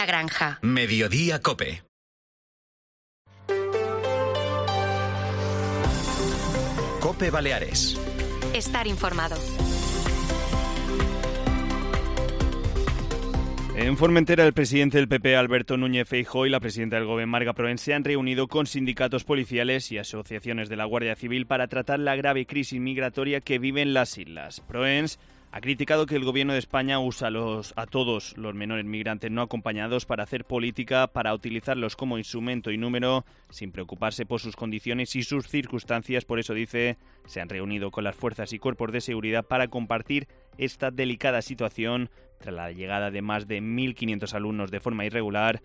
La Granja. Mediodía COPE. COPE Baleares. Estar informado. En Formentera, el presidente del PP, Alberto Núñez Feijóo, y la presidenta del Gobierno, Marga Proens, se han reunido con sindicatos policiales y asociaciones de la Guardia Civil para tratar la grave crisis migratoria que viven las islas. Proens ha criticado que el Gobierno de España usa a todos los menores migrantes no acompañados para hacer política, para utilizarlos como instrumento y número, sin preocuparse por sus condiciones y sus circunstancias. Por eso, dice, se han reunido con las fuerzas y cuerpos de seguridad para compartir esta delicada situación tras la llegada de más de 1.500 alumnos de forma irregular,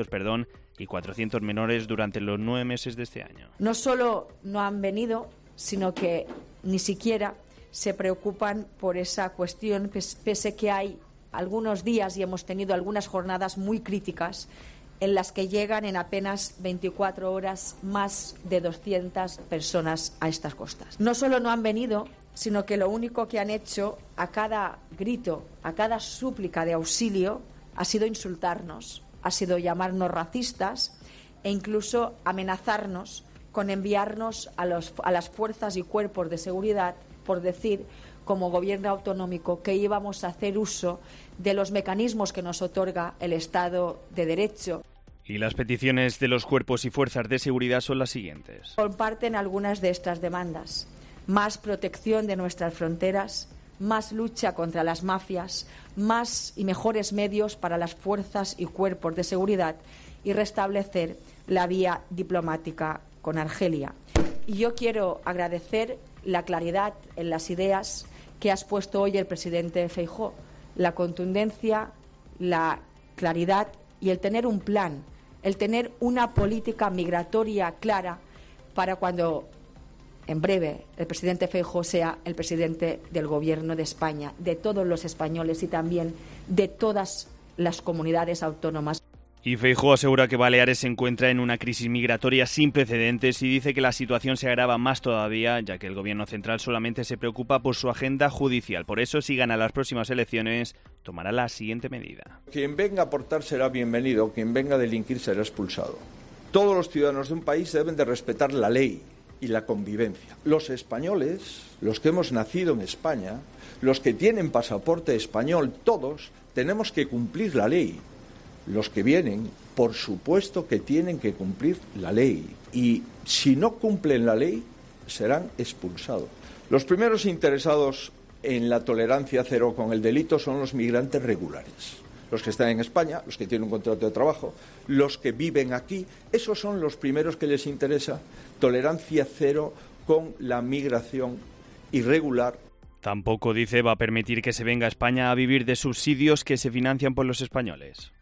y 400 menores durante los 9 meses de este año. No solo no han venido, sino que ni siquiera se preocupan por esa cuestión, pese que hay algunos días y hemos tenido algunas jornadas muy críticas en las que llegan en apenas 24 horas más de 200 personas a estas costas. No solo no han venido, sino que lo único que han hecho a cada grito, a cada súplica de auxilio, ha sido insultarnos, ha sido llamarnos racistas e incluso amenazarnos con enviarnos a las fuerzas y cuerpos de seguridad por decir, como gobierno autonómico, que íbamos a hacer uso de los mecanismos que nos otorga el Estado de Derecho. Y las peticiones de los cuerpos y fuerzas de seguridad son las siguientes. Comparten algunas de estas demandas: más protección de nuestras fronteras, más lucha contra las mafias, más y mejores medios para las fuerzas y cuerpos de seguridad y restablecer la vía diplomática con Argelia. Y yo quiero agradecer la claridad en las ideas que ha expuesto hoy el presidente Feijóo, la contundencia, la claridad y el tener un plan, el tener una política migratoria clara para cuando en breve el presidente Feijóo sea el presidente del Gobierno de España, de todos los españoles y también de todas las comunidades autónomas. Y Feijóo asegura que Baleares se encuentra en una crisis migratoria sin precedentes y dice que la situación se agrava más todavía, ya que el Gobierno central solamente se preocupa por su agenda judicial. Por eso, si gana las próximas elecciones, tomará la siguiente medida. Quien venga a aportar será bienvenido, quien venga a delinquir será expulsado. Todos los ciudadanos de un país deben de respetar la ley y la convivencia. Los españoles, los que hemos nacido en España, los que tienen pasaporte español, todos tenemos que cumplir la ley. Los que vienen, por supuesto que tienen que cumplir la ley y si no cumplen la ley serán expulsados. Los primeros interesados en la tolerancia cero con el delito son los migrantes regulares. Los que están en España, los que tienen un contrato de trabajo, los que viven aquí, esos son los primeros que les interesa tolerancia cero con la migración irregular. Tampoco, dice, va a permitir que se venga a España a vivir de subsidios que se financian por los españoles.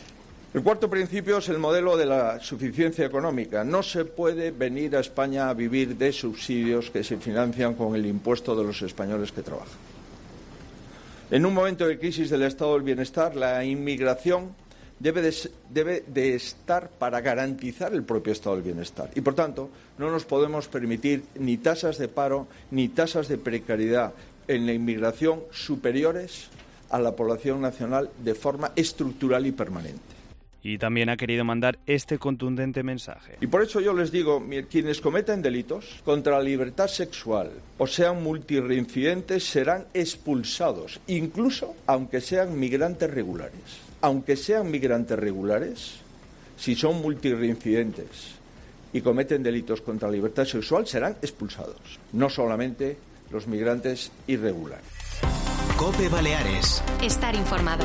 El cuarto principio es el modelo de la suficiencia económica. No se puede venir a España a vivir de subsidios que se financian con el impuesto de los españoles que trabajan. En un momento de crisis del estado del bienestar, la inmigración debe de estar para garantizar el propio estado del bienestar. Y, por tanto, no nos podemos permitir ni tasas de paro ni tasas de precariedad en la inmigración superiores a la población nacional de forma estructural y permanente. Y también ha querido mandar este contundente mensaje. Y por eso yo les digo, quienes cometen delitos contra la libertad sexual o sean multireincidentes serán expulsados, incluso aunque sean migrantes regulares. Aunque sean migrantes regulares, si son multireincidentes y cometen delitos contra la libertad sexual, serán expulsados. No solamente los migrantes irregulares. COPE Baleares. Estar informado.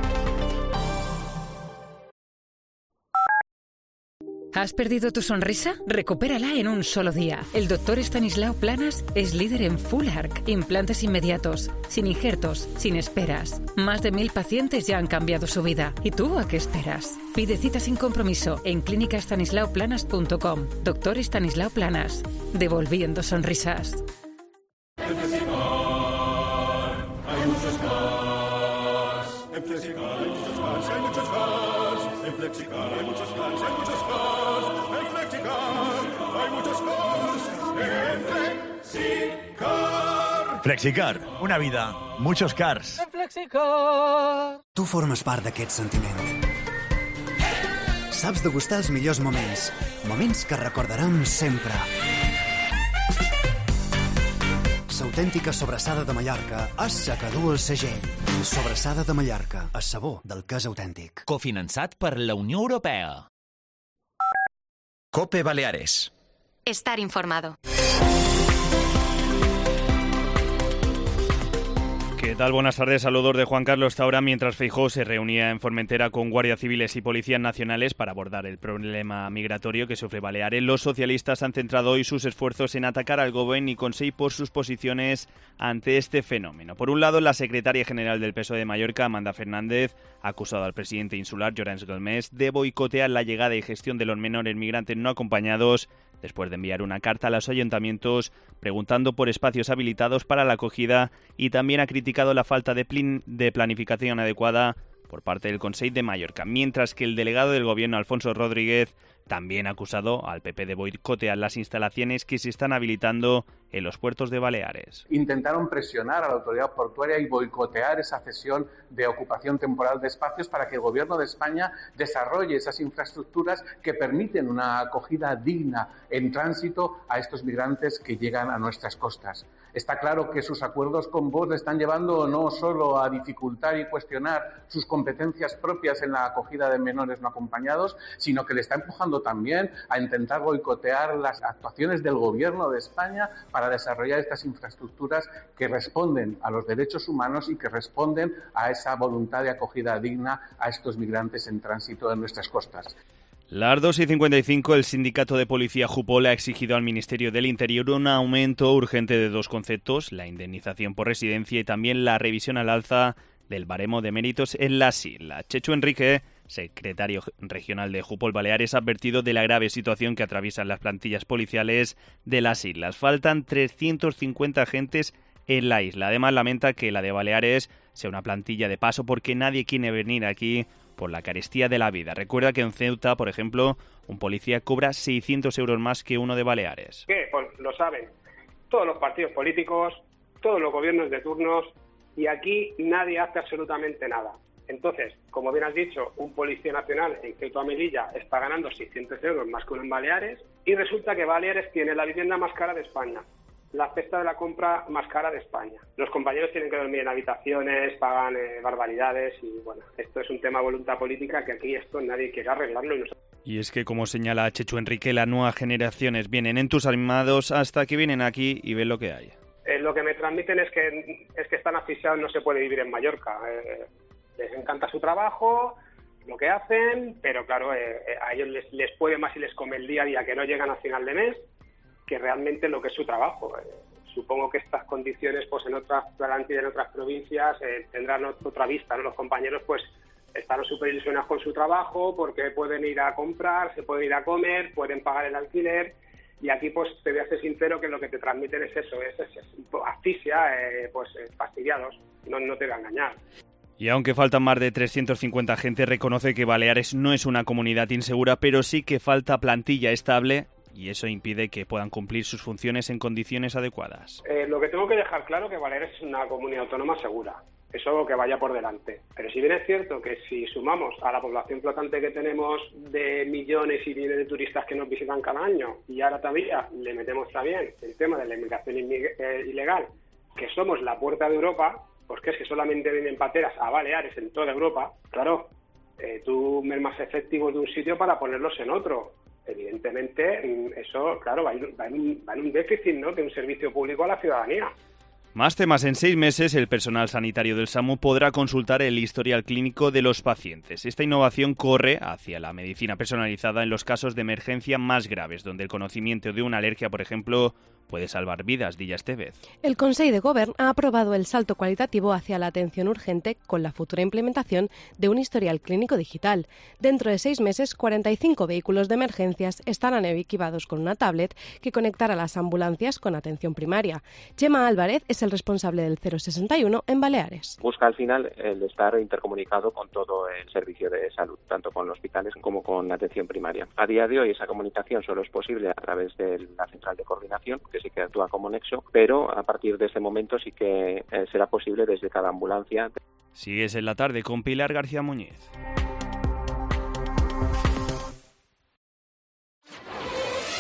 ¿Has perdido tu sonrisa? Recupérala en un solo día. El Dr. Estanislao Planas es líder en Full Arch, implantes inmediatos, sin injertos, sin esperas. Más de 1.000 pacientes ya han cambiado su vida. ¿Y tú a qué esperas? Pide cita sin compromiso en clínicaestanislaoplanas.com. Dr. Estanislao Planas, devolviendo sonrisas. En Flexicar hay muchos más. En Flexicar hay muchos más, hay muchos más. En Flexicar hay muchos más, hay muchos más. En Flexicar hay muchos más. En Flexicar. Flexicar, una vida, muchos cars. En Flexicar. Tu formes part d'aquest sentiment. saps degustar els millors moments. Moments que recordarem sempre. L'autèntica sobrassada de Mallorca és la que du el segell. Sobrassada de Mallorca, el sabor del que és autèntic. Cofinançat per la Unió Europea. COPE Baleares. Estar informado. ¿Qué tal? Buenas tardes. Saludos de Juan Carlos Taura. Mientras Feijóo se reunía en Formentera con guardias civiles y policías nacionales para abordar el problema migratorio que sufre Baleares, los socialistas han centrado hoy sus esfuerzos en atacar al Gobierno y Consell por sus posiciones ante este fenómeno. Por un lado, la secretaria general del PSOE de Mallorca, Amanda Fernández, ha acusado al presidente insular, Llorenç Galmés, de boicotear la llegada y gestión de los menores migrantes no acompañados, después de enviar una carta a los ayuntamientos preguntando por espacios habilitados para la acogida, y también ha criticado la falta de planificación adecuada por parte del Consell de Mallorca, mientras que el delegado del Gobierno, Alfonso Rodríguez, también ha acusado al PP de boicotear las instalaciones que se están habilitando en los puertos de Baleares. Intentaron presionar a la autoridad portuaria y boicotear esa cesión de ocupación temporal de espacios para que el Gobierno de España desarrolle esas infraestructuras que permiten una acogida digna en tránsito a estos migrantes que llegan a nuestras costas. Está claro que sus acuerdos con Vox le están llevando no solo a dificultar y cuestionar sus competencias propias en la acogida de menores no acompañados, sino que le está empujando también a intentar boicotear las actuaciones del Gobierno de España para desarrollar estas infraestructuras que responden a los derechos humanos y que responden a esa voluntad de acogida digna a estos migrantes en tránsito en nuestras costas. Las 2:55, el sindicato de policía Jupol ha exigido al Ministerio del Interior un aumento urgente de dos conceptos: la indemnización por residencia y también la revisión al alza del baremo de méritos en las islas. Chechu Enrique, secretario regional de Jupol Baleares, ha advertido de la grave situación que atraviesan las plantillas policiales de las islas. Faltan 350 agentes en la isla. Además, lamenta que la de Baleares sea una plantilla de paso porque nadie quiere venir aquí por la carestía de la vida. Recuerda que en Ceuta, por ejemplo, un policía cobra 600 euros más que uno de Baleares. ¿Qué? Pues lo saben todos los partidos políticos, todos los gobiernos de turnos, y aquí nadie hace absolutamente nada. Entonces, como bien has dicho, un policía nacional en Ceuta o Melilla está ganando 600 euros más que uno en Baleares, y resulta que Baleares tiene la vivienda más cara de España, la cesta de la compra más cara de España. Los compañeros tienen que dormir en habitaciones, pagan barbaridades, y bueno, esto es un tema de voluntad política que aquí esto nadie quiere arreglarlo. Y es que, como señala Chechu Enrique, las nuevas generaciones vienen entusiasmados hasta que vienen aquí y ven lo que hay. Lo que me transmiten es que están asfixiados, no se puede vivir en Mallorca. Les encanta su trabajo, lo que hacen, pero claro, a ellos les puede más y les come el día a día que no llegan a final de mes que realmente lo que es su trabajo. Supongo que estas condiciones, pues en otras plantillas, en otras provincias, tendrán otra vista, ¿no? Los compañeros pues están súper ilusionados con su trabajo porque pueden ir a comprar, se pueden ir a comer, pueden pagar el alquiler, y aquí pues te voy a ser sincero que lo que te transmiten es eso, es asfixia, fastidiados, no te voy a engañar. Y aunque faltan más de 350 agentes, reconoce que Baleares no es una comunidad insegura, pero sí que falta plantilla estable, y eso impide que puedan cumplir sus funciones en condiciones adecuadas. Lo que tengo que dejar claro es que Baleares es una comunidad autónoma segura, eso que vaya por delante. Pero si bien es cierto que si sumamos a la población flotante que tenemos de millones y millones de turistas que nos visitan cada año, y ahora todavía le metemos también el tema de la inmigración ilegal, que somos la puerta de Europa, porque es que solamente vienen pateras a Baleares en toda Europa, claro, tú mermas efectivos de un sitio para ponerlos en otro. Evidentemente, eso, claro, va en un déficit, ¿no?, de un servicio público a la ciudadanía. Más temas. En 6 meses, el personal sanitario del SAMU podrá consultar el historial clínico de los pacientes. Esta innovación corre hacia la medicina personalizada en los casos de emergencia más graves, donde el conocimiento de una alergia, por ejemplo, puede salvar vidas. Dilla Estevez. El Consell de Govern ha aprobado el salto cualitativo hacia la atención urgente con la futura implementación de un historial clínico digital. Dentro de 6 meses, 45 vehículos de emergencias estarán equipados con una tablet que conectará las ambulancias con atención primaria. Chema Álvarez es el responsable del 061 en Baleares. Busca al final el estar intercomunicado con todo el servicio de salud, tanto con hospitales como con atención primaria. A día de hoy esa comunicación solo es posible a través de la central de coordinación, que sí que actúa como nexo, pero a partir de este momento sí que será posible desde cada ambulancia. Sigues en la tarde con Pilar García Muñiz.